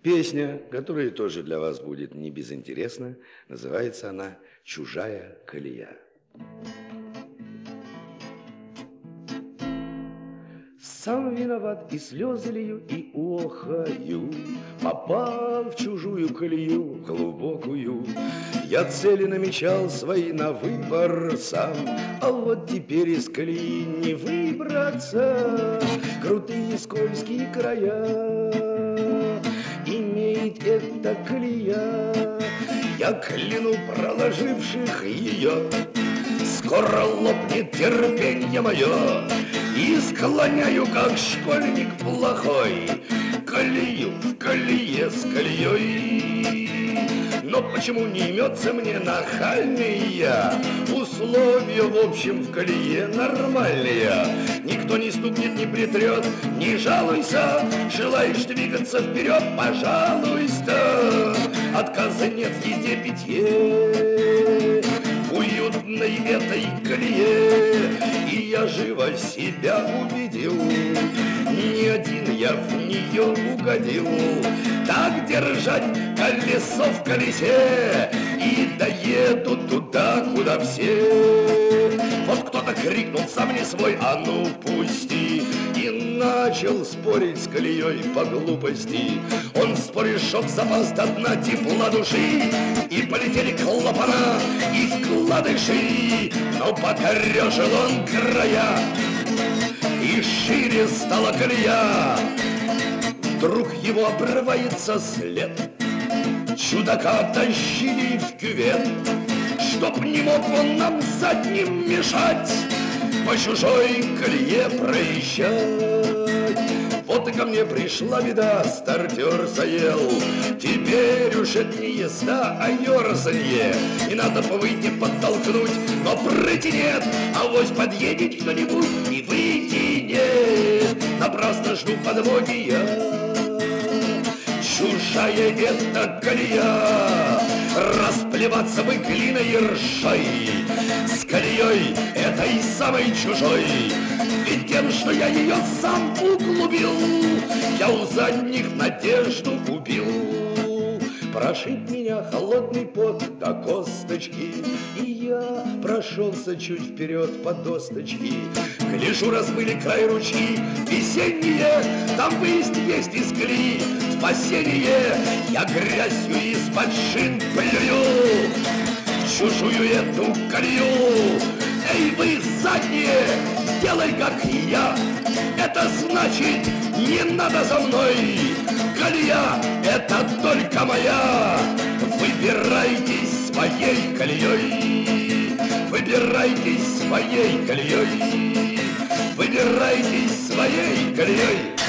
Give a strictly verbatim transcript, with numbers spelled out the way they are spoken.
Песня, которая тоже для вас будет не безинтересна, называется она «Чужая колея». Сам виноват, и слезы лью, и охаю. Попал в чужую колею глубокую. Я цели намечал свои на выбор сам, а вот теперь из колеи не выбраться. Крутые скользкие края имеет эта колея. Я кляну проложивших ее, скоро лопнет терпенье мое. И склоняю, как школьник плохой, колею в колее с колеей. Но почему не имется мне нахальные условия, в общем, в колее нормальные? Никто не стукнет, не притрет, не жалуйся. Желаешь двигаться вперед, пожалуйста. Отказа нет в еде, питье, уютной этой колее. И я живо себя убедил, не один я в нее угодил. Так держать колесо в колесе, и доеду туда, куда все. Вот кто-то крикнул сам не свой, а ну пусти. И начал спорить с колеей по глупости. Он в споре сжег запас до дна тепла души, и полетели клапана и вкладыши. Но покорежил он края, и шире стала колея. Вдруг его обрывается след. Чудака тащили в кювет, чтоб не мог он нам задним мешать по чужой колее проезжать. Вот и ко мне пришла беда, стартер заел. Теперь уж это не езда, а ерзанье. И надо по выйти подтолкнуть, но прыти нет. Авось подъедет кто-нибудь и вытянет. Напрасно жду подвоги я. Чужая эта колея, расплеваться бы глиной и ржой с колеей этой самой чужой. Ведь тем, что я ее сам углубил, я у задних надежду убил. Прошиб меня холодный пот до косточки, и я прошелся чуть вперед по досточке. Гляжу, размыли край ручьи весенние, там выезд есть из колеи спасение. Я грязью из-под шин плюю чужую эту колею. Эй, вы задние, делай как я, это значит не надо за мной. Колея — это только моя. Выбирайтесь своей колеей, выбирайтесь своей колеей, выбирайтесь своей колеей.